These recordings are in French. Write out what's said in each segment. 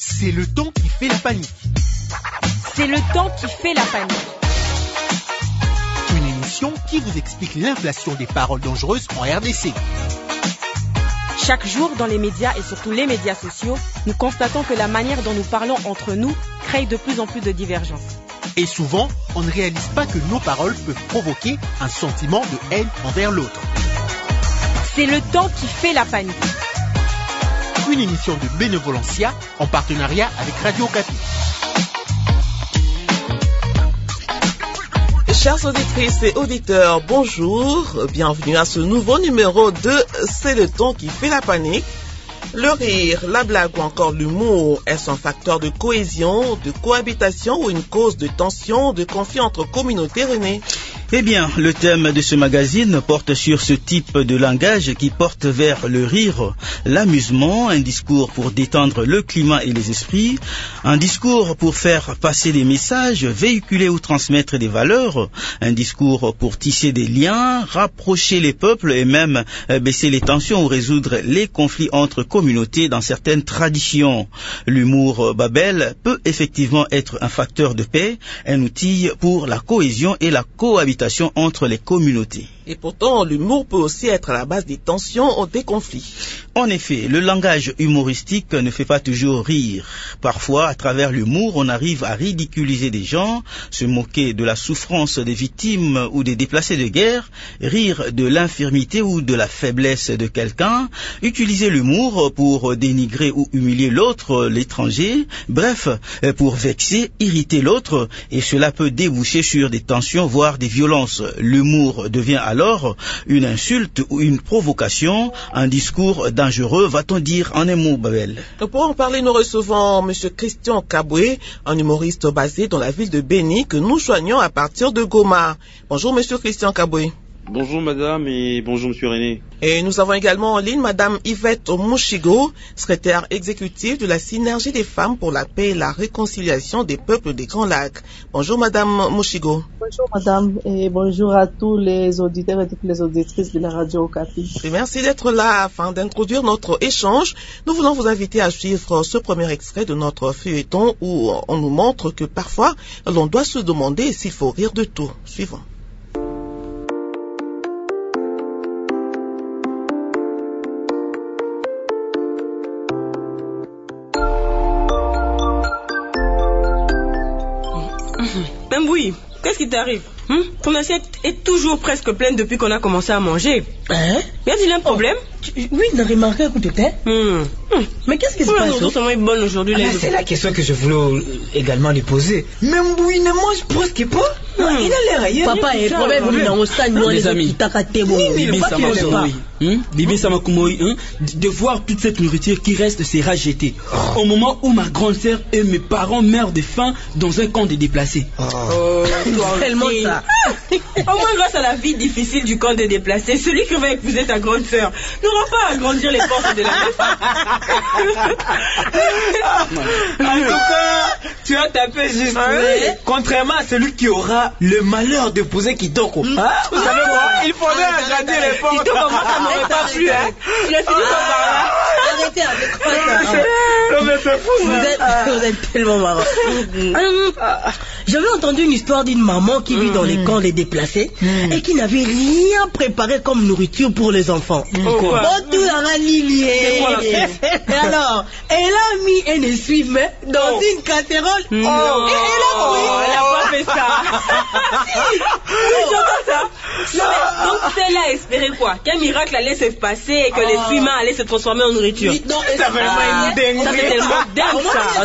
C'est le temps qui fait la panique. C'est le temps qui fait la panique. Une émission qui vous explique l'inflation des paroles dangereuses en RDC. Chaque jour, dans les médias et surtout les médias sociaux, nous constatons que la manière dont nous parlons entre nous crée de plus en plus de divergences. Et souvent, on ne réalise pas que nos paroles peuvent provoquer un sentiment de haine envers l'autre. C'est le temps qui fait la panique. Une émission de Bénévolencia en partenariat avec Radio Okapi. Chères auditrices et auditeurs, bonjour, bienvenue à ce nouveau numéro de C'est le temps qui fait la panique. Le rire, la blague ou encore l'humour, est-ce un facteur de cohésion, de cohabitation ou une cause de tension, de conflit entre communautés, René ? Eh bien, le thème de ce magazine porte sur ce type de langage qui porte vers le rire, l'amusement, un discours pour détendre le climat et les esprits, un discours pour faire passer des messages, véhiculer ou transmettre des valeurs, un discours pour tisser des liens, rapprocher les peuples et même baisser les tensions ou résoudre les conflits entre communautés dans certaines traditions. L'humour Babel peut effectivement être un facteur de paix, un outil pour la cohésion et la cohabitation entre les communautés. Et pourtant, l'humour peut aussi être à la base des tensions ou des conflits. En effet, le langage humoristique ne fait pas toujours rire. Parfois, à travers l'humour, on arrive à ridiculiser des gens, se moquer de la souffrance des victimes ou des déplacés de guerre, rire de l'infirmité ou de la faiblesse de quelqu'un, utiliser l'humour pour dénigrer ou humilier l'autre, l'étranger, bref, pour vexer, irriter l'autre, et cela peut déboucher sur des tensions, voire des violences. L'humour devient alors une insulte ou une provocation, un discours dangereux, va-t-on dire en un mot, Babel. Pour en parler, nous recevons M. Christian Kaboué, un humoriste basé dans la ville de Béni, que nous joignons à partir de Goma. Bonjour M. Christian Kaboué. Bonjour madame et bonjour monsieur René. Et nous avons également en ligne madame Yvette Mouchigo, secrétaire exécutive de la Synergie des femmes pour la paix et la réconciliation des peuples des Grands Lacs. Bonjour madame Mouchigo. Bonjour madame et bonjour à tous les auditeurs et toutes les auditrices de la radio Okapi. Et merci d'être là afin d'introduire notre échange. Nous voulons vous inviter à suivre ce premier extrait de notre feuilleton où on nous montre que parfois l'on doit se demander s'il faut rire de tout. Suivons. Memboui, qu'est-ce qui t'arrive? Ton assiette est toujours presque pleine depuis qu'on a commencé à manger. Y a-t-il un problème? Oui, on a remarqué que tu étais. Mais qu'est-ce qui se passe? Bonne aujourd'hui. C'est la question que je voulais également lui poser. Memboui ne mange presque pas. Il a l'air ailleurs. Papa est problème dans le stade. Les amis, Bibi Samakumoy, de voir toute cette nourriture qui reste sera jetée. Au moment où ma grande sœur et mes parents meurent de faim dans un camp de déplacés. Tellement ça. Au moins grâce à la vie difficile du camp des déplacés, celui qui va épouser ta grande sœur n'aura pas à agrandir les portes de la maison. En tout cas, tu as tapé juste. Contrairement à celui qui aura le malheur d'épouser Kitoko. Vous savez quoi? Il faudrait agrandir les portes. Kitoko, moi ça m'aurait pas plu. Tu as fini ton par là. Arrêtez avec quoi ça. Vous êtes tellement marrant. J'avais entendu une histoire d'une maman qui vit dans les camps des déplacés et qui n'avait rien préparé comme nourriture pour les enfants. Tout a rallié. Et alors, elle a mis un essuie-main dans une casserole. Et elle a pas fait ça. J'entends ça. Donc celle-là espérait quoi? Qu'un miracle allait se passer et que l'essuie-main allait se transformer en nourriture. C'est vraiment une dingue. Ça c'est tellement dingue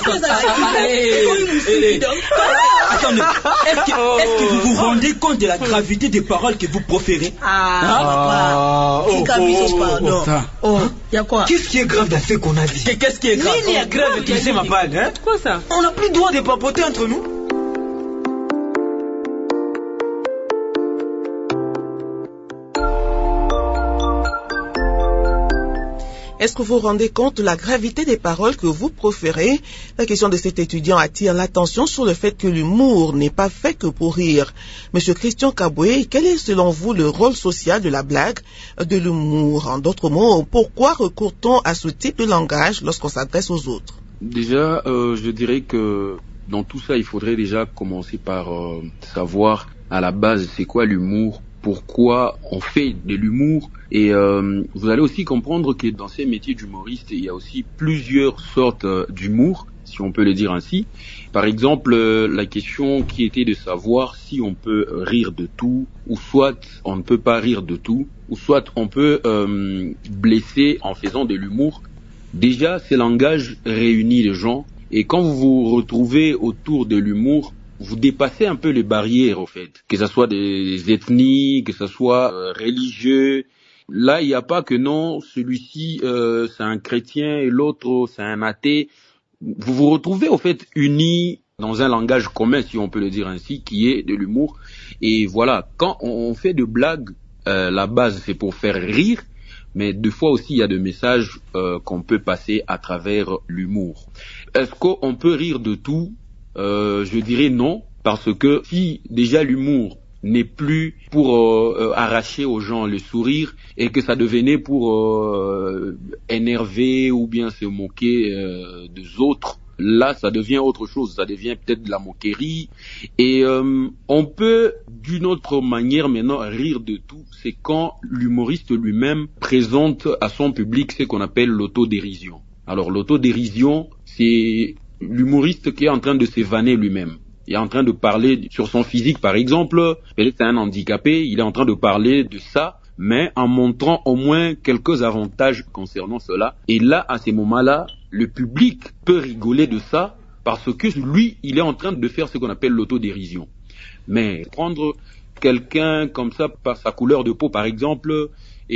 ça. Attendez, est-ce que vous vous rendez compte de la gravité des paroles que vous proférez? Y'a quoi? Qu'est-ce qui est grave dans ce qu'on a dit? Qu'est-ce qui est grave? Il y a grave, tu sais ma balle, hein? Quoi ça? On n'a plus le droit de papoter entre nous. Est-ce que vous vous rendez compte de la gravité des paroles que vous proférez? La question de cet étudiant attire l'attention sur le fait que l'humour n'est pas fait que pour rire. Monsieur Christian Kaboué, quel est selon vous le rôle social de la blague, de l'humour? En d'autres mots, pourquoi recourt-on à ce type de langage lorsqu'on s'adresse aux autres? Déjà, je dirais que dans tout ça, il faudrait déjà commencer par savoir à la base c'est quoi l'humour, pourquoi on fait de l'humour. Et vous allez aussi comprendre que dans ces métiers d'humoriste, il y a aussi plusieurs sortes d'humour, si on peut le dire ainsi. Par exemple, la question qui était de savoir si on peut rire de tout, ou soit on ne peut pas rire de tout, ou soit on peut blesser en faisant de l'humour. Déjà, ce langage réunit les gens, et quand vous vous retrouvez autour de l'humour, vous dépassez un peu les barrières, au fait. Que ce soit des ethnies, que ce soit religieux. Là, il n'y a pas que non, celui-ci, c'est un chrétien et l'autre, c'est un athée. Vous vous retrouvez, au fait, unis dans un langage commun, si on peut le dire ainsi, qui est de l'humour. Et voilà, quand on fait de blagues, la base, c'est pour faire rire. Mais deux fois aussi, il y a des messages qu'on peut passer à travers l'humour. Est-ce qu'on peut rire de tout ? Je dirais non, parce que si déjà l'humour n'est plus pour arracher aux gens le sourire et que ça devenait pour énerver ou bien se moquer des autres, là ça devient autre chose, ça devient peut-être de la moquerie. Et on peut d'une autre manière maintenant rire de tout, c'est quand l'humoriste lui-même présente à son public ce qu'on appelle l'autodérision. Alors l'autodérision, c'est l'humoriste qui est en train de se vanner lui-même. Il est en train de parler sur son physique, par exemple. Peut-être c'est un handicapé, il est en train de parler de ça, mais en montrant au moins quelques avantages concernant cela. Et là, à ces moments-là, le public peut rigoler de ça parce que lui, il est en train de faire ce qu'on appelle l'autodérision. Mais prendre quelqu'un comme ça par sa couleur de peau, par exemple,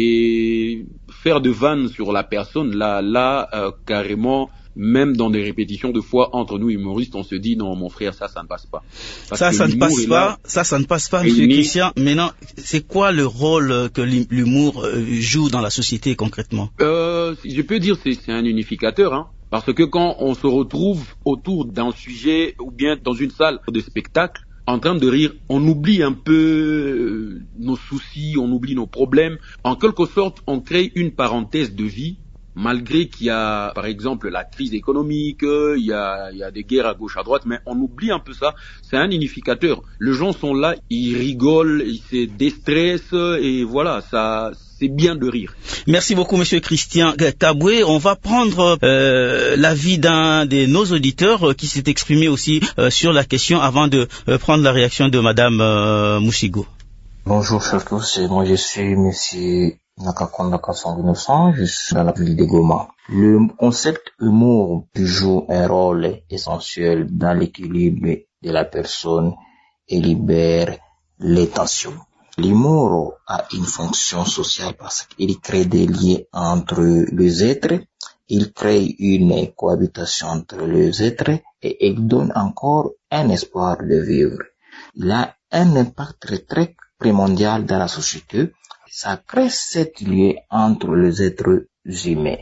et faire de vannes sur la personne, là, carrément, même dans des répétitions de fois entre nous humoristes, on se dit non mon frère, ça ne passe pas. Ça ne passe pas, Monsieur Christian. Maintenant, c'est quoi le rôle que l'humour joue dans la société concrètement? Je peux dire c'est un unificateur, hein, parce que quand on se retrouve autour d'un sujet ou bien dans une salle de spectacle, en train de rire, on oublie un peu nos soucis, on oublie nos problèmes. En quelque sorte, on crée une parenthèse de vie. Malgré qu'il y a, par exemple, la crise économique, il y a des guerres à gauche, à droite, mais on oublie un peu ça. C'est un unificateur. Les gens sont là, ils rigolent, ils se déstressent, et voilà, ça, c'est bien de rire. Merci beaucoup, Monsieur Christian Kaboué. On va prendre l'avis d'un de nos auditeurs qui s'est exprimé aussi sur la question avant de prendre la réaction de Madame Mouchigo. Bonjour à tous, moi je suis Monsieur Nakakonda Kassongo Innocent, je suis dans la ville de Goma. Le concept humour joue un rôle essentiel dans l'équilibre de la personne et libère les tensions. L'humour a une fonction sociale parce qu'il crée des liens entre les êtres, il crée une cohabitation entre les êtres et il donne encore un espoir de vivre. Il a un impact très primordial dans la société. Ça crée cette lien entre les êtres humains.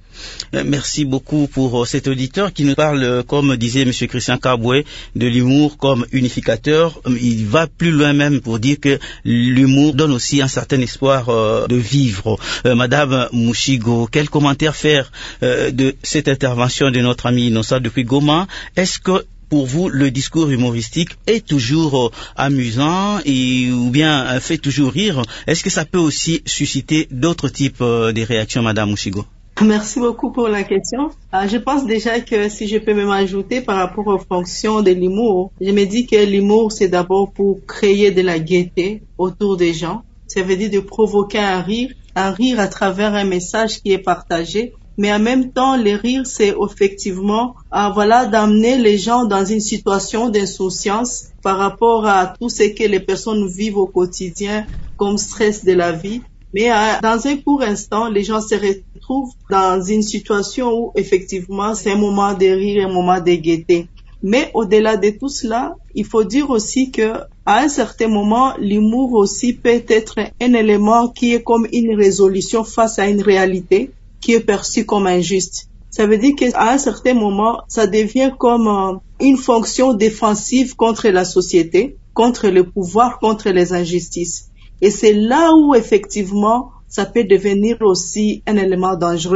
Merci beaucoup pour cet auditeur qui nous parle, comme disait M. Christian Kaboué, de l'humour comme unificateur. Il va plus loin même pour dire que l'humour donne aussi un certain espoir de vivre. Madame Mouchigo, quel commentaire faire de cette intervention de notre ami Innocent depuis Goma? Est-ce que pour vous, le discours humoristique est toujours amusant ou bien fait toujours rire? Est-ce que ça peut aussi susciter d'autres types de réactions, Madame Mouchigo? Merci beaucoup pour la question. Je pense déjà que si je peux même ajouter par rapport aux fonctions de l'humour, je me dis que l'humour, c'est d'abord pour créer de la gaieté autour des gens. Ça veut dire de provoquer un rire à travers un message qui est partagé. Mais en même temps, le rire, c'est effectivement, d'amener les gens dans une situation d'insouciance par rapport à tout ce que les personnes vivent au quotidien comme stress de la vie. Mais dans un court instant, les gens se retrouvent dans une situation où effectivement, c'est un moment de rire, un moment de gaieté. Mais au-delà de tout cela, il faut dire aussi que à un certain moment, l'humour aussi peut être un élément qui est comme une résolution face à une réalité qui est perçu comme injuste. Ça veut dire qu'à un certain moment, ça devient comme une fonction défensive contre la société, contre le pouvoir, contre les injustices. Et c'est là où, effectivement, ça peut devenir aussi un élément dangereux.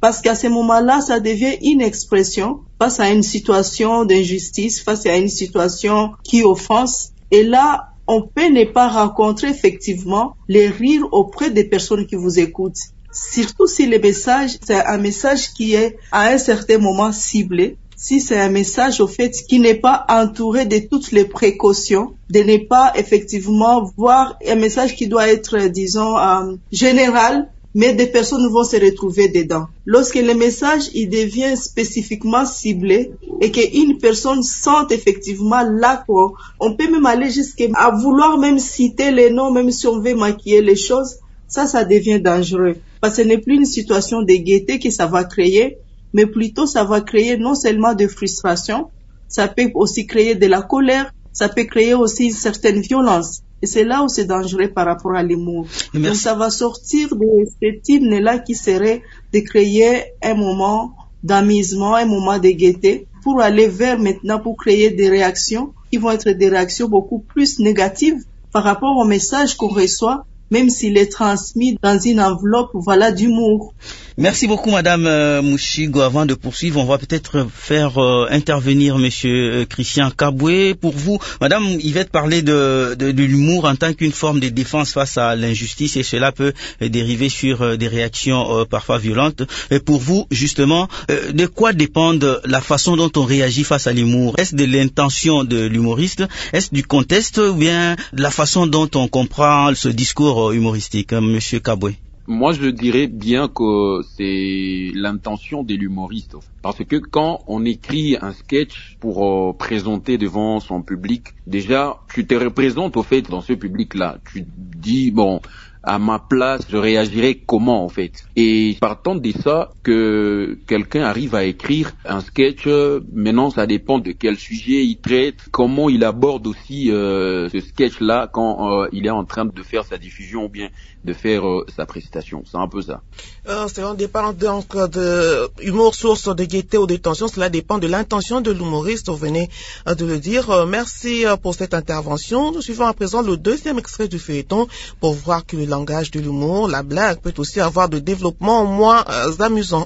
Parce qu'à ce moment-là, ça devient une expression face à une situation d'injustice, face à une situation qui offense. Et là, on peut ne pas rencontrer effectivement les rires auprès des personnes qui vous écoutent. Surtout si le message, c'est un message qui est à un certain moment ciblé. Si c'est un message au fait qui n'est pas entouré de toutes les précautions, de ne pas effectivement voir un message qui doit être, disons, général, mais des personnes vont se retrouver dedans. Lorsque le message il devient spécifiquement ciblé et qu'une personne sente effectivement là quoi, on peut même aller jusqu'à vouloir même citer les noms, même si on veut maquiller les choses, ça devient dangereux. Parce que ce n'est plus une situation de gaieté que ça va créer, mais plutôt ça va créer non seulement de frustration, ça peut aussi créer de la colère, ça peut créer aussi une certaine violence. Et c'est là où c'est dangereux par rapport à l'humour. Donc ça va sortir de cet hymne-là qui serait de créer un moment d'amusement, un moment de gaieté, pour aller vers maintenant, pour créer des réactions qui vont être des réactions beaucoup plus négatives par rapport au message qu'on reçoit, même s'il est transmis dans une enveloppe, voilà, d'humour. Merci beaucoup, Madame Mouchigo. Avant de poursuivre, on va peut-être faire intervenir Monsieur Christian Kaboué. Pour vous, Madame Yvette parlait de l'humour en tant qu'une forme de défense face à l'injustice, et cela peut dériver sur des réactions parfois violentes. Et pour vous, justement, de quoi dépend la façon dont on réagit face à l'humour? Est-ce de l'intention de l'humoriste? Est-ce du contexte, ou bien de la façon dont on comprend ce discours humoristique, Monsieur Kaboué? Moi, je dirais bien que c'est l'intention de l'humoriste. Parce que quand on écrit un sketch pour présenter devant son public, déjà, tu te représentes au fait dans ce public-là. Tu dis, bon, à ma place, je réagirais comment, en fait. Et partant de ça, que quelqu'un arrive à écrire un sketch, maintenant, ça dépend de quel sujet il traite, comment il aborde aussi ce sketch-là quand il est en train de faire sa diffusion ou bien de faire sa prestation. C'est un peu ça. Cela dépend donc de humour, source de gaieté ou de tension. Cela dépend de l'intention de l'humoriste. Vous venez de le dire. Merci pour cette intervention. Nous suivons à présent le deuxième extrait du feuilleton pour voir que le langage de l'humour, la blague, peut aussi avoir de développements moins amusants.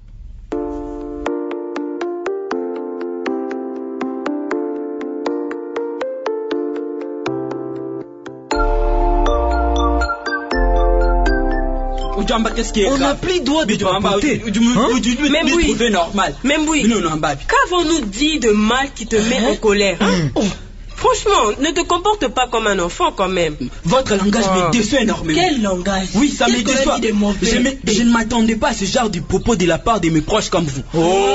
On n'a plus droit de papoter. Même oui. Normal. Même oui. Qu'avons-nous dit de mal qui te met en colère? Franchement, ne te comporte pas comme un enfant quand même. Votre langage me déçoit énormément. Quel langage? Oui, ça me déçoit. Je ne m'attendais pas à ce genre de propos de la part de mes proches comme vous.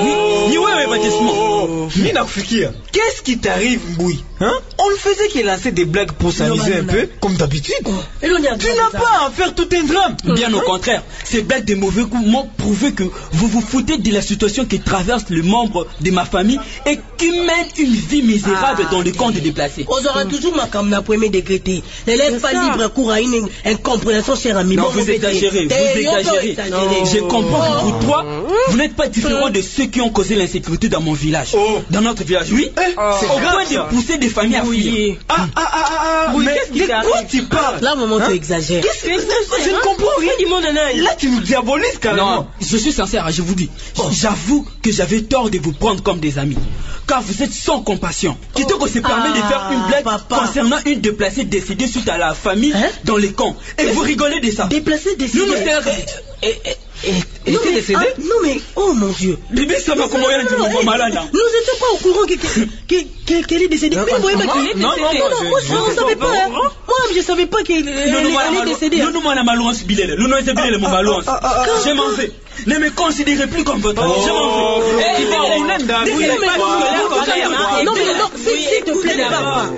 Qu'est-ce qui t'arrive, Mboui? On le faisait qu'il lançait des blagues pour s'amuser un peu, comme d'habitude. Tu n'as pas à faire tout un drame. Bien au contraire, ces blagues de mauvais goût m'ont prouvé que vous vous foutez de la situation qui traverse le membre de ma famille et qui mène une vie misérable dans le camp de déplacés. On aura toujours ma caméra premier degré. N'élève pas libre cours à une incompréhension, cher ami. Non, vous exagérez. Je comprends que pour toi, vous n'êtes pas différent de ceux qui ont causé l'insécurité dans mon village. Dans notre village, oui. C'est au point de pousser des familles à fuir. Mais de quoi tu parles? Là, maman, tu exagères. Je ne comprends rien. Là, tu nous diabolises carrément. Non, je suis sincère, je vous dis. J'avoue que j'avais tort de vous prendre comme des amis. Car vous êtes sans compassion. Kitoko se permet de faire une blague concernant une déplacée décédée suite à la famille dans les camps. Et vous rigolez de ça. Déplacée décédée? Non, mais, oh mon Dieu. Bébé, ça va comment elle dit mon malade là? Nous n'étions pas au courant qu'elle est décédée. Non, on ne savait pas. Moi, je ne savais pas qu'elle est décédée. Non, moi, la malouance bilelle. Le nom est bilelle, mon malouance. Je m'en vais. Ne me considérez plus comme votre ami. Je m'en vais. Non, s'il te plaît, ne pas.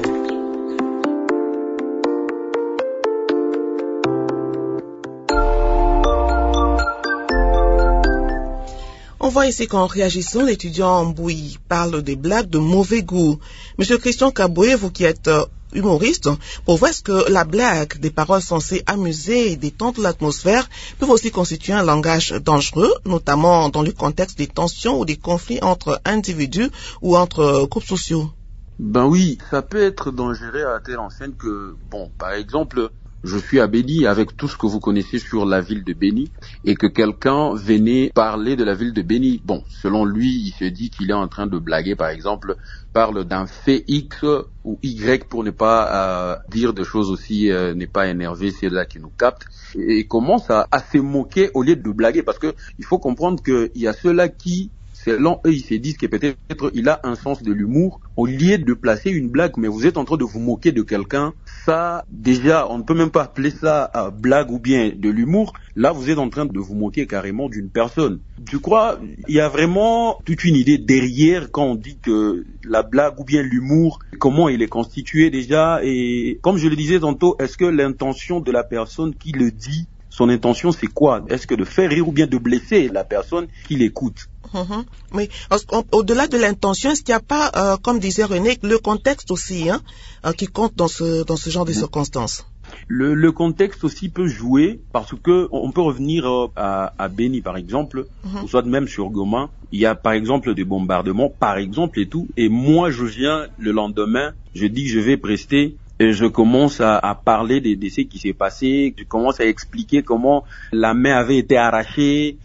On voit ici qu'en réagissant, l'étudiant Mboui parle des blagues de mauvais goût. Monsieur Christian Kaboué, vous qui êtes humoriste, pour vous, est-ce que la blague, des paroles censées amuser et détendre l'atmosphère, peuvent aussi constituer un langage dangereux, notamment dans le contexte des tensions ou des conflits entre individus ou entre groupes sociaux? Ben oui, ça peut être dangereux à telle enseigne que, bon, par exemple, je suis à Béni avec tout ce que vous connaissez sur la ville de Béni et que quelqu'un venait parler de la ville de Béni. Bon, selon lui, il se dit qu'il est en train de blaguer, par exemple, parle d'un fait X ou Y pour ne pas dire des choses aussi, n'est pas énervé, c'est là qui nous capte, et commence à se moquer au lieu de blaguer, parce que il faut comprendre qu'il y a ceux-là qui, selon eux, ils se disent que peut-être il a un sens de l'humour au lieu de placer une blague, mais vous êtes en train de vous moquer de quelqu'un. Ça, déjà, on ne peut même pas appeler ça blague ou bien de l'humour. Là, vous êtes en train de vous moquer carrément d'une personne. Je crois, il y a vraiment toute une idée derrière quand on dit que la blague ou bien l'humour, comment il est constitué déjà. Et comme je le disais tantôt, est-ce que l'intention de la personne qui le dit, son intention c'est quoi? Est-ce que de faire rire ou bien de blesser la personne qui l'écoute? Mais au-delà de l'intention, est-ce qu'il n'y a pas, comme disait René, le contexte aussi qui compte dans ce genre de circonstances? Le contexte aussi peut jouer, parce que on peut revenir à Béni par exemple, ou soit même sur Goma, il y a par exemple des bombardements, par exemple et tout, et moi je viens le lendemain, je dis que je vais prester, et je commence à parler de ce qui s'est passé, je commence à expliquer comment la main avait été arrachée,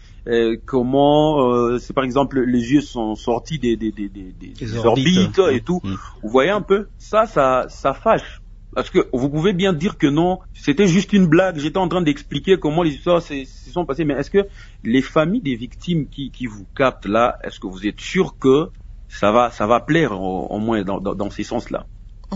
comment c'est par exemple les yeux sont sortis des orbites et tout. Vous voyez un peu, ça fâche, parce que vous pouvez bien dire que non, c'était juste une blague, j'étais en train d'expliquer comment les histoires se sont passées, mais est-ce que les familles des victimes qui vous captent là, est-ce que vous êtes sûr que ça va plaire au moins dans ces sens-là?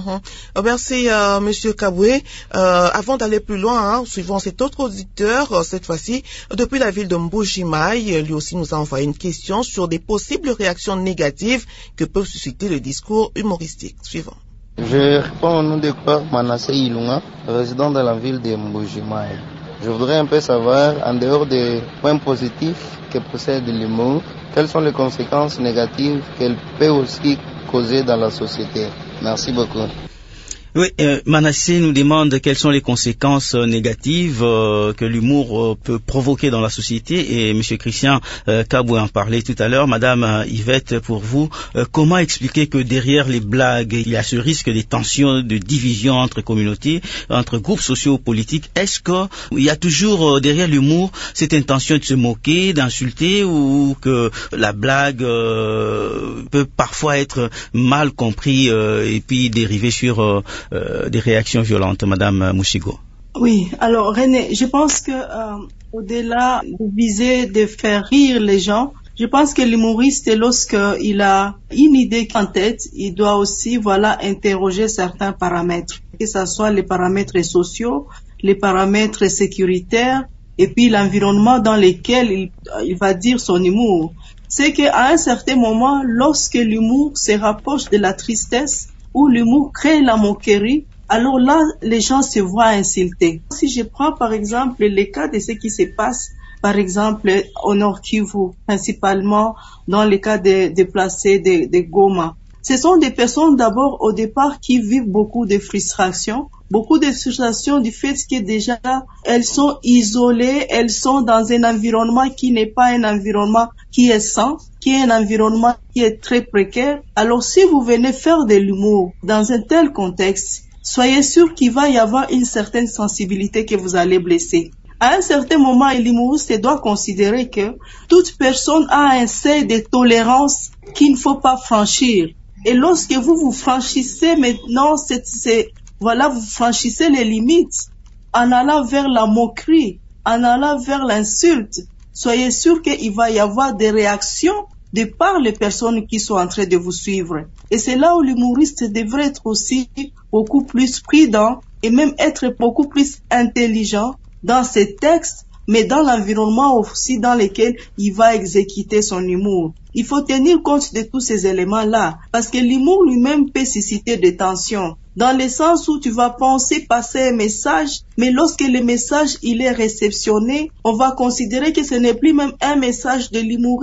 Merci Monsieur Kaboué. Avant d'aller plus loin, suivant cet autre auditeur, cette fois-ci depuis la ville de Mbuji-Mayi, lui aussi nous a envoyé une question sur des possibles réactions négatives que peuvent susciter le discours humoristique. Suivant. Je réponds au nom de Père Manassé Ilunga, résident de la ville de Mbuji-Mayi. Je voudrais un peu savoir, en dehors des points positifs que possède l'humour, quelles sont les conséquences négatives qu'elle peut aussi causer dans la société. Merci beaucoup. Oui, Manassé nous demande quelles sont les conséquences négatives que l'humour peut provoquer dans la société, et Monsieur Christian Kaboué en parlait tout à l'heure. Madame Yvette, pour vous, comment expliquer que derrière les blagues, il y a ce risque des tensions, de division entre communautés, entre groupes socio-politiques? Est-ce qu'il y a toujours derrière l'humour cette intention de se moquer, d'insulter, ou que la blague peut parfois être mal compris et puis dériver sur des réactions violentes, Madame Mouchigo? Oui, alors René, je pense que au-delà de viser de faire rire les gens, je pense que l'humoriste, lorsqu'il a une idée en tête, il doit aussi interroger certains paramètres, que ce soit les paramètres sociaux, les paramètres sécuritaires, et puis l'environnement dans lequel il va dire son humour. C'est qu'à un certain moment, lorsque l'humour se rapproche de la tristesse, où l'humour crée la moquerie, alors là, les gens se voient insultés. Si je prends par exemple le cas de ce qui se passe, par exemple, au Nord Kivu, principalement dans le cas des déplacés de Goma, ce sont des personnes d'abord au départ qui vivent beaucoup de frustration du fait que déjà elles sont isolées, elles sont dans un environnement qui n'est pas un environnement qui est sain, qui est un environnement qui est très précaire. Alors si vous venez faire de l'humour dans un tel contexte, soyez sûr qu'il va y avoir une certaine sensibilité que vous allez blesser. À un certain moment, l'humoriste doit considérer que toute personne a un seuil de tolérance qu'il ne faut pas franchir. Et lorsque vous franchissez maintenant vous franchissez les limites en allant vers la moquerie, en allant vers l'insulte, soyez sûr qu'il va y avoir des réactions de par les personnes qui sont en train de vous suivre. Et c'est là où l'humoriste devrait être aussi beaucoup plus prudent et même être beaucoup plus intelligent dans ses textes, mais dans l'environnement aussi dans lequel il va exécuter son humour. Il faut tenir compte de tous ces éléments-là, parce que l'humour lui-même peut susciter des tensions, dans le sens où tu vas penser passer un message, mais lorsque le message il est réceptionné, on va considérer que ce n'est plus même un message de l'humoriste,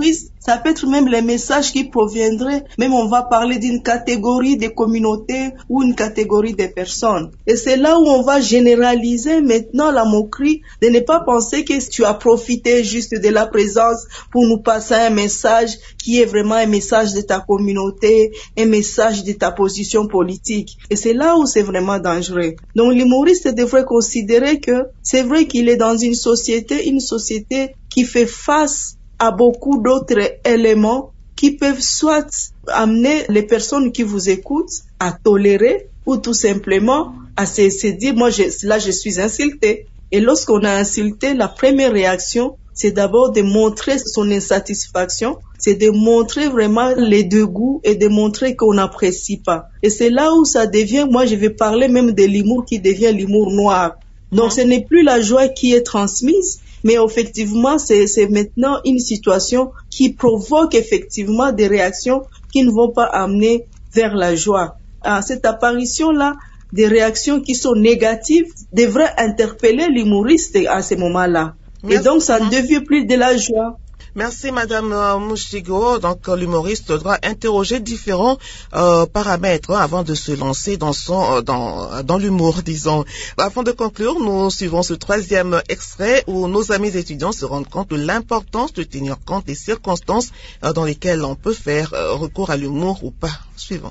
Ça peut être même les messages qui proviendraient, même on va parler d'une catégorie de communautés ou une catégorie de personnes. Et c'est là où on va généraliser maintenant la moquerie, de ne pas penser que tu as profité juste de la présence pour nous passer un message qui est vraiment un message de ta communauté, un message de ta position politique. Et c'est là où c'est vraiment dangereux. Donc l'humoriste devrait considérer que c'est vrai qu'il est dans une société qui fait face à beaucoup d'autres éléments qui peuvent soit amener les personnes qui vous écoutent à tolérer ou tout simplement à se dire, moi je suis insulté. Et lorsqu'on a insulté, la première réaction, c'est d'abord de montrer son insatisfaction, c'est de montrer vraiment les dégoûts et de montrer qu'on n'apprécie pas. Et c'est là où ça devient, moi je vais parler même de l'humour qui devient l'humour noir. Donc ce n'est plus la joie qui est transmise, mais effectivement c'est maintenant une situation qui provoque effectivement des réactions qui ne vont pas amener vers la joie. Cette apparition-là, des réactions qui sont négatives, devrait interpeller l'humoriste à ce moment-là. Et donc ça ne devient plus de la joie. Merci Madame Mouchigo. Donc l'humoriste doit interroger différents paramètres avant de se lancer dans l'humour, disons. Avant de conclure, nous suivons ce troisième extrait où nos amis étudiants se rendent compte de l'importance de tenir compte des circonstances dans lesquelles on peut faire recours à l'humour ou pas. Suivons.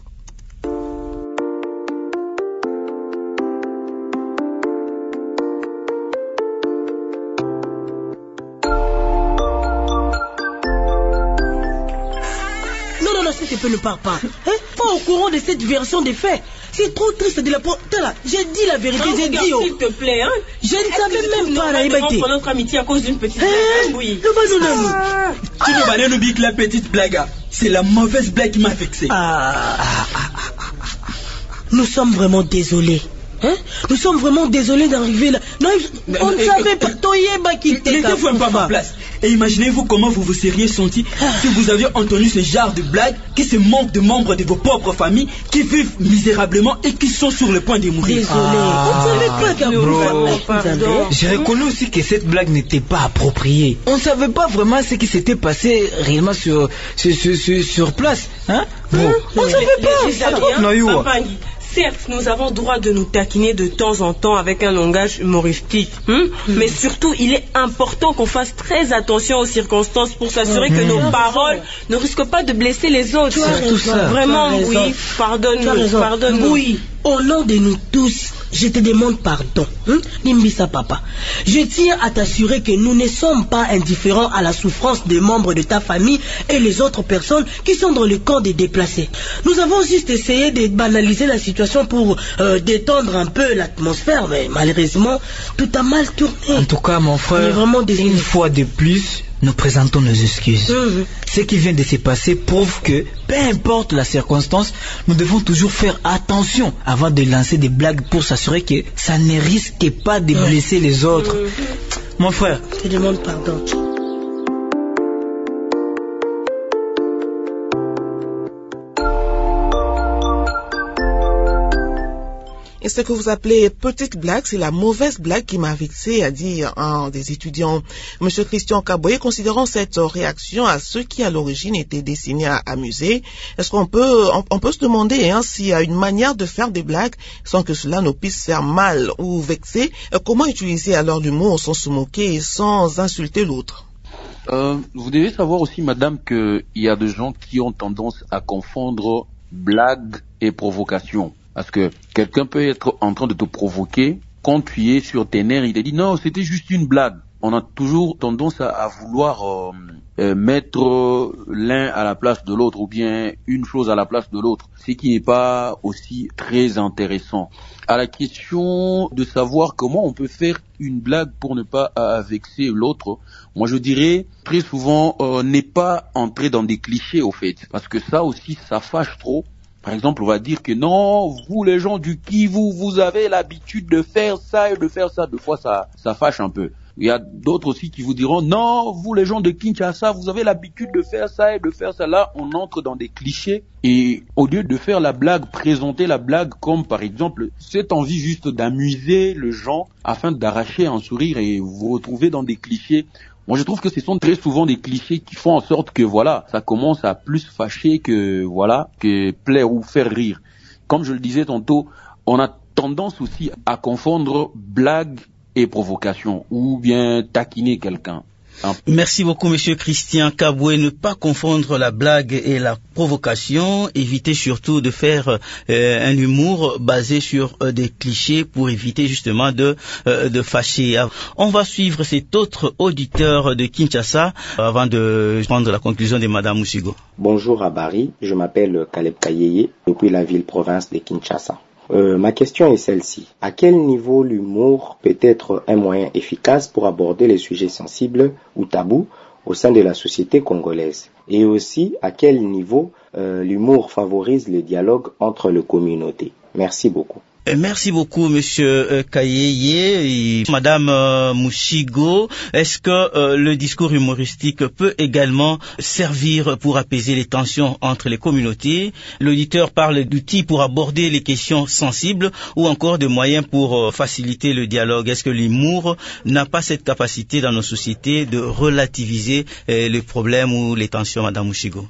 S'il te plaît, ne pars pas. Pas au courant de cette version des faits. C'est trop triste de la part. J'ai dit la vérité, j'ai dit. S'il te plaît, hein. Je ne savais même pas la vérité. On notre amitié à cause d'une petite blague. Oui. Tu ne vas pas oublier que la petite blague, c'est la mauvaise blague qui m'a vexé. Nous sommes vraiment désolés. Nous sommes vraiment désolés d'arriver là. Non, on ne savait pas. Mettez-vous un peu à ma place. Et imaginez-vous comment vous vous seriez senti si vous aviez entendu ce genre de blague qui se manque de membres de vos propres familles qui vivent misérablement et qui sont sur le point de mourir. Désolé. On ne savait pas pardon. J'ai reconnu aussi que cette blague n'était pas appropriée. On ne savait pas vraiment ce qui s'était passé réellement sur place. Bon. On ne savait pas. Certes, nous avons droit de nous taquiner de temps en temps avec un langage humoristique. Mais surtout, il est important qu'on fasse très attention aux circonstances pour s'assurer que nos paroles ne risquent pas de blesser les autres. Vraiment, oui, pardonne-nous. Oui, au nom de nous tous, je te demande pardon. Nimbisa papa, je tiens à t'assurer que nous ne sommes pas indifférents à la souffrance des membres de ta famille et les autres personnes qui sont dans le camp des déplacés. Nous avons juste essayé de banaliser la situation pour détendre un peu l'atmosphère, mais malheureusement, tout a mal tourné. En tout cas, mon frère, une fois de plus, nous présentons nos excuses. Ce qui vient de se passer prouve que, peu importe la circonstance, nous devons toujours faire attention avant de lancer des blagues pour s'assurer que ça ne risque pas de blesser les autres. Mon frère, je te demande pardon. Et ce que vous appelez petite blague, c'est la mauvaise blague qui m'a vexé, a dit un des étudiants. Monsieur Christian Kaboye, considérant cette réaction à ceux qui à l'origine étaient destinés à amuser, est-ce qu'on peut se demander s'il y a une manière de faire des blagues sans que cela ne puisse faire mal ou vexer? Comment utiliser alors l'humour sans se moquer et sans insulter l'autre? Vous devez savoir aussi, madame, qu'il y a des gens qui ont tendance à confondre blague et provocation. Parce que quelqu'un peut être en train de te provoquer, quand tu es sur tes nerfs, il te dit non, c'était juste une blague. On a toujours tendance à vouloir mettre l'un à la place de l'autre ou bien une chose à la place de l'autre, ce qui n'est pas aussi très intéressant. À la question de savoir comment on peut faire une blague pour ne pas vexer l'autre, moi je dirais très souvent n'est pas entrer dans des clichés au fait, parce que ça aussi ça fâche trop. Par exemple, on va dire que non, vous les gens du Kivu, vous avez l'habitude de faire ça et de faire ça. Des fois, ça fâche un peu. Il y a d'autres aussi qui vous diront non, vous les gens de Kinshasa, vous avez l'habitude de faire ça et de faire ça. Là, on entre dans des clichés et au lieu de faire la blague, présenter la blague comme par exemple cette envie juste d'amuser les gens afin d'arracher un sourire et vous retrouver dans des clichés Moi, je trouve que ce sont très souvent des clichés qui font en sorte que, voilà, ça commence à plus fâcher que plaire ou faire rire. Comme je le disais tantôt, on a tendance aussi à confondre blague et provocation, ou bien taquiner quelqu'un. Merci beaucoup, monsieur Christian Kaboué. Ne pas confondre la blague et la provocation. Évitez surtout de faire un humour basé sur des clichés pour éviter justement de fâcher. On va suivre cet autre auditeur de Kinshasa avant de prendre la conclusion de madame Mouchigo. Bonjour à Bari, je m'appelle Caleb Kayeye depuis la ville-province de Kinshasa. Ma question est celle-ci. À quel niveau l'humour peut être un moyen efficace pour aborder les sujets sensibles ou tabous au sein de la société congolaise? Et aussi, à quel niveau l'humour favorise le dialogue entre les communautés? Merci beaucoup. Merci beaucoup, monsieur Kayeye et madame Mouchigo. Est-ce que le discours humoristique peut également servir pour apaiser les tensions entre les communautés? L'auditeur parle d'outils pour aborder les questions sensibles ou encore de moyens pour faciliter le dialogue. Est-ce que l'humour n'a pas cette capacité dans nos sociétés de relativiser les problèmes ou les tensions, madame Mouchigo?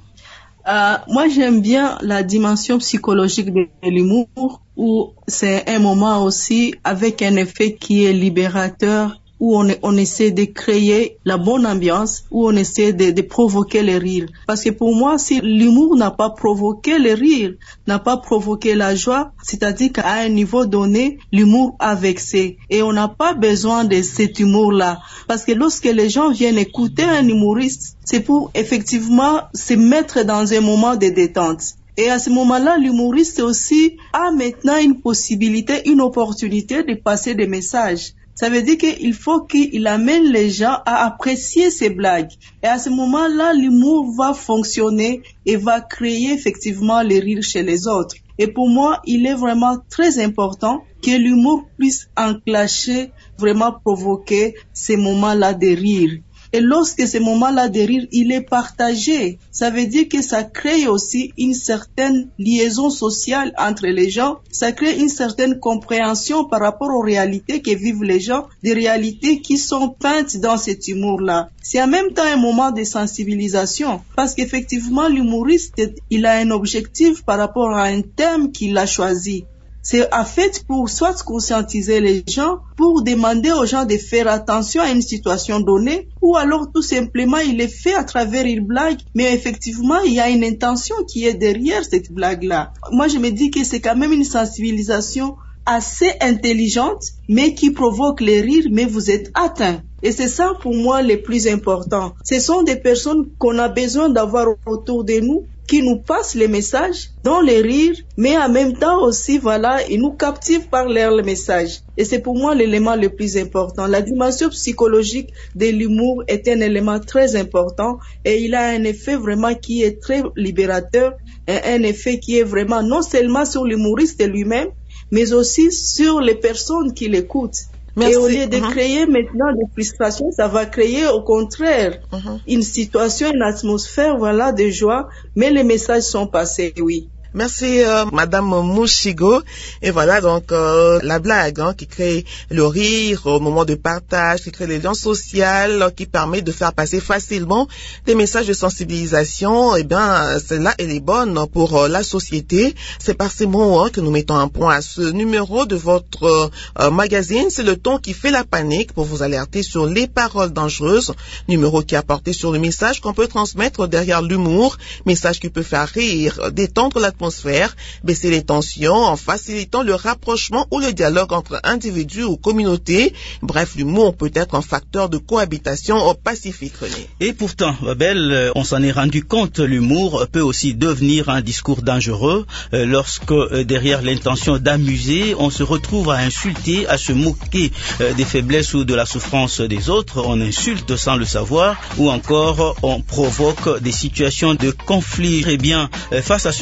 Moi, j'aime bien la dimension psychologique de l'humour, où c'est un moment aussi avec un effet qui est libérateur, où on essaie de créer la bonne ambiance, où on essaie de provoquer le rire. Parce que pour moi, si l'humour n'a pas provoqué le rire, n'a pas provoqué la joie, c'est-à-dire qu'à un niveau donné, l'humour a vexé. Et on n'a pas besoin de cet humour-là. Parce que lorsque les gens viennent écouter un humoriste, c'est pour effectivement se mettre dans un moment de détente. Et à ce moment-là, l'humoriste aussi a maintenant une possibilité, une opportunité de passer des messages. Ça veut dire qu'il faut qu'il amène les gens à apprécier ses blagues. Et à ce moment-là, l'humour va fonctionner et va créer effectivement les rires chez les autres. Et pour moi, il est vraiment très important que l'humour puisse enclencher, vraiment provoquer ces moments-là de rire. Et lorsque ce moment-là de rire, il est partagé, ça veut dire que ça crée aussi une certaine liaison sociale entre les gens, ça crée une certaine compréhension par rapport aux réalités que vivent les gens, des réalités qui sont peintes dans cet humour-là. C'est en même temps un moment de sensibilisation, parce qu'effectivement, l'humoriste, il a un objectif par rapport à un thème qu'il a choisi. C'est en fait pour soit conscientiser les gens, pour demander aux gens de faire attention à une situation donnée, ou alors tout simplement il est fait à travers une blague, mais effectivement il y a une intention qui est derrière cette blague-là. Moi je me dis que c'est quand même une sensibilisation assez intelligente, mais qui provoque les rires, mais vous êtes atteint. Et c'est ça pour moi le plus important. Ce sont des personnes qu'on a besoin d'avoir autour de nous, qui nous passent les messages dans les rires, mais en même temps aussi, voilà, ils nous captivent par leur message. Et c'est pour moi l'élément le plus important. La dimension psychologique de l'humour est un élément très important et il a un effet vraiment qui est très libérateur, un effet qui est vraiment non seulement sur l'humoriste lui-même, mais aussi sur les personnes qui l'écoutent. Merci. Et au lieu de créer maintenant des frustrations, ça va créer au contraire une situation, une atmosphère, voilà, de joie. Mais les messages sont passés, oui. Merci Madame Mouchigo. Et voilà donc la blague qui crée le rire au moment de partage, qui crée les liens sociaux, qui permet de faire passer facilement des messages de sensibilisation. Eh bien, celle-là elle est bonne pour la société. C'est par ces mots que nous mettons un point à ce numéro de votre magazine. C'est le ton qui fait la panique pour vous alerter sur les paroles dangereuses. Numéro qui a porté sur le message qu'on peut transmettre derrière l'humour, message qui peut faire rire, détendre l'atmosphère, baisser les tensions en facilitant le rapprochement ou le dialogue entre individus ou communautés. Bref, l'humour peut être un facteur de cohabitation pacifique. Et pourtant, Babel, on s'en est rendu compte, l'humour peut aussi devenir un discours dangereux lorsque derrière l'intention d'amuser, on se retrouve à insulter, à se moquer des faiblesses ou de la souffrance des autres. On insulte sans le savoir ou encore on provoque des situations de conflit. Eh bien, face à ce risque,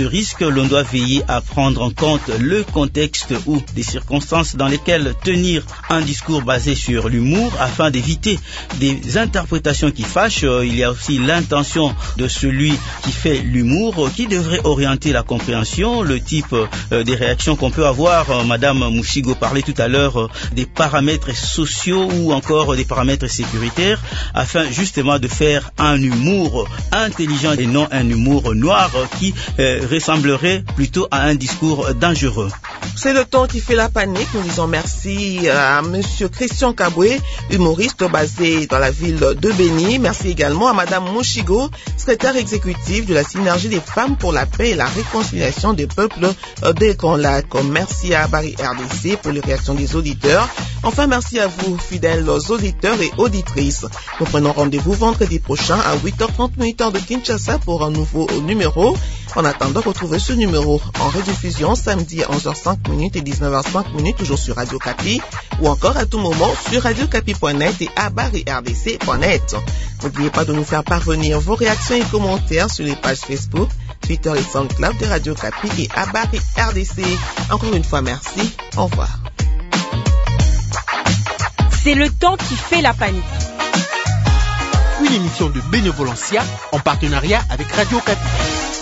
l'on doit veiller à prendre en compte le contexte ou des circonstances dans lesquelles tenir un discours basé sur l'humour afin d'éviter des interprétations qui fâchent. Il y a aussi l'intention de celui qui fait l'humour qui devrait orienter la compréhension, le type des réactions qu'on peut avoir. Madame Mouchigo parlait tout à l'heure des paramètres sociaux ou encore des paramètres sécuritaires afin justement de faire un humour intelligent et non un humour noir qui ressemblerait plutôt à un discours dangereux. C'est le temps qui fait la panique. Nous disons merci à monsieur Christian Kaboué, humoriste basé dans la ville de Béni. Merci également à madame Mouchigo, secrétaire exécutive de la Synergie des femmes pour la paix et la réconciliation des peuples des Grands Lacs. Comme merci à Barry RDC pour les réactions des auditeurs. Enfin, merci à vous, fidèles auditeurs et auditrices. Nous prenons rendez-vous vendredi prochain à 8h30 heure de Kinshasa pour un nouveau numéro. En attendant, retrouvez ce numéro en rediffusion samedi à 11h05 et 19h05 toujours sur Radio Capi ou encore à tout moment sur radiocapi.net et à barryrdc.net. N'oubliez pas de nous faire parvenir vos réactions et commentaires sur les pages Facebook, Twitter et SoundCloud de Radio Capi et à Barry RDC. Encore une fois, merci. Au revoir. C'est le temps qui fait la panique. Une émission de Bénévolencia en partenariat avec Radio Capi.